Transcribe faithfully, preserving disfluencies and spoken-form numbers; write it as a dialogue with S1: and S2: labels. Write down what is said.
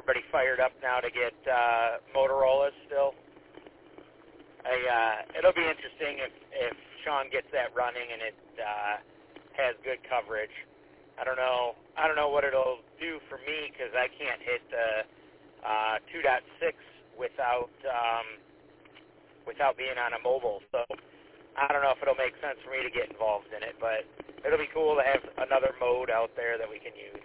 S1: everybody fired up now to get uh, Motorola's still. I, uh, it'll be interesting if, if Sean gets that running and it uh, has good coverage. I don't know. I don't know what it'll do for me because I can't hit the uh, two point six without um, without being on a mobile. So I don't know if it'll make sense for me to get involved in it, but it'll be cool to have another mode out there that we can use.